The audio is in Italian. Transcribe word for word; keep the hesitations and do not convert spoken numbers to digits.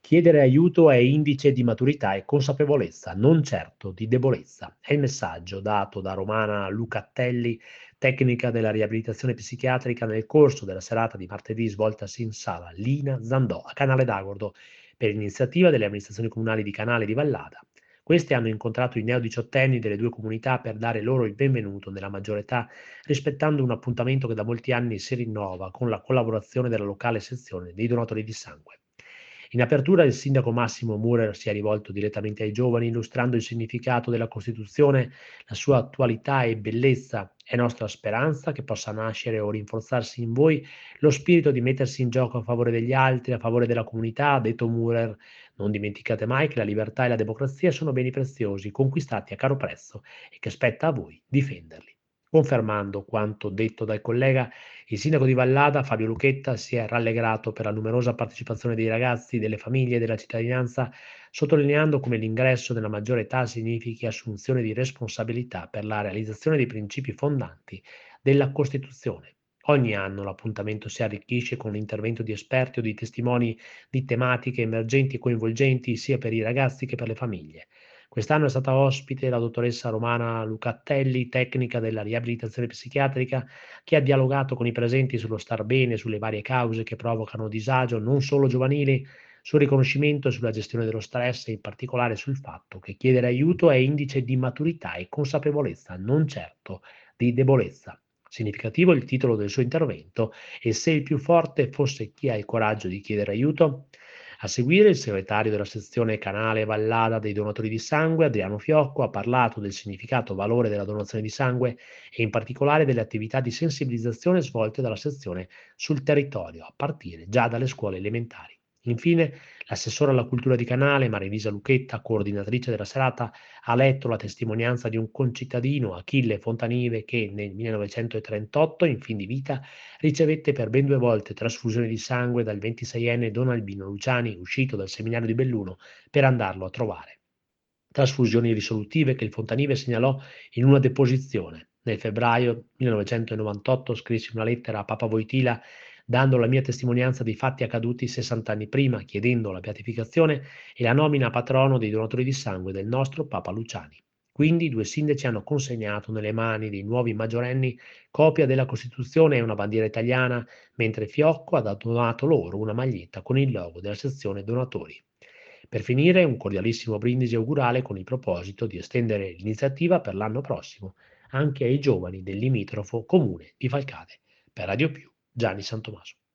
Chiedere aiuto è indice di maturità e consapevolezza, non certo di debolezza. È il messaggio dato da Romana Lucatelli, tecnica della riabilitazione psichiatrica, nel corso della serata di martedì svoltasi in sala Lina Zandò a Canale d'Agordo per iniziativa delle amministrazioni comunali di Canale di Vallada. Queste hanno incontrato i neodiciottenni delle due comunità per dare loro il benvenuto nella maggiore età, rispettando un appuntamento che da molti anni si rinnova con la collaborazione della locale sezione dei donatori di sangue. In apertura il sindaco Massimo Murer si è rivolto direttamente ai giovani, illustrando il significato della Costituzione, la sua attualità e bellezza. È nostra speranza che possa nascere o rinforzarsi in voi lo spirito di mettersi in gioco a favore degli altri, a favore della comunità, ha detto Murer. Non dimenticate mai che la libertà e la democrazia sono beni preziosi, conquistati a caro prezzo e che spetta a voi difenderli. Confermando quanto detto dal collega, il sindaco di Vallada, Fabio Luchetta, si è rallegrato per la numerosa partecipazione dei ragazzi, delle famiglie e della cittadinanza, sottolineando come l'ingresso nella maggiore età significhi assunzione di responsabilità per la realizzazione dei principi fondanti della Costituzione. Ogni anno l'appuntamento si arricchisce con l'intervento di esperti o di testimoni di tematiche emergenti e coinvolgenti sia per i ragazzi che per le famiglie. Quest'anno è stata ospite la dottoressa Romana Lucatelli, tecnica della riabilitazione psichiatrica, che ha dialogato con i presenti sullo star bene, sulle varie cause che provocano disagio non solo giovanili, sul riconoscimento e sulla gestione dello stress e in particolare sul fatto che chiedere aiuto è indice di maturità e consapevolezza, non certo di debolezza. Significativo il titolo del suo intervento: "E se il più forte fosse chi ha il coraggio di chiedere aiuto?". A seguire il segretario della sezione Canale Vallada dei donatori di sangue, Adriano Fiocco, ha parlato del significato e valore della donazione di sangue e in particolare delle attività di sensibilizzazione svolte dalla sezione sul territorio, a partire già dalle scuole elementari. Infine, l'assessore alla cultura di Canale, Marilisa Luchetta, coordinatrice della serata, ha letto la testimonianza di un concittadino, Achille Fontanive, che nel millenovecentotrentotto, in fin di vita, ricevette per ben due volte trasfusioni di sangue dal ventiseienne Don Albino Luciani, uscito dal seminario di Belluno, per andarlo a trovare. Trasfusioni risolutive che il Fontanive segnalò in una deposizione. Nel febbraio millenovecentonovantotto scrissi una lettera a Papa Wojtyla dando la mia testimonianza dei fatti accaduti sessanta anni prima, chiedendo la beatificazione e la nomina a patrono dei donatori di sangue del nostro Papa Luciani. Quindi i due sindaci hanno consegnato nelle mani dei nuovi maggiorenni copia della Costituzione e una bandiera italiana, mentre Fiocco ha donato loro una maglietta con il logo della sezione donatori. Per finire, un cordialissimo brindisi augurale con il proposito di estendere l'iniziativa per l'anno prossimo anche ai giovani del limitrofo comune di Falcade. Per Radio Più, Gianni Santomaso.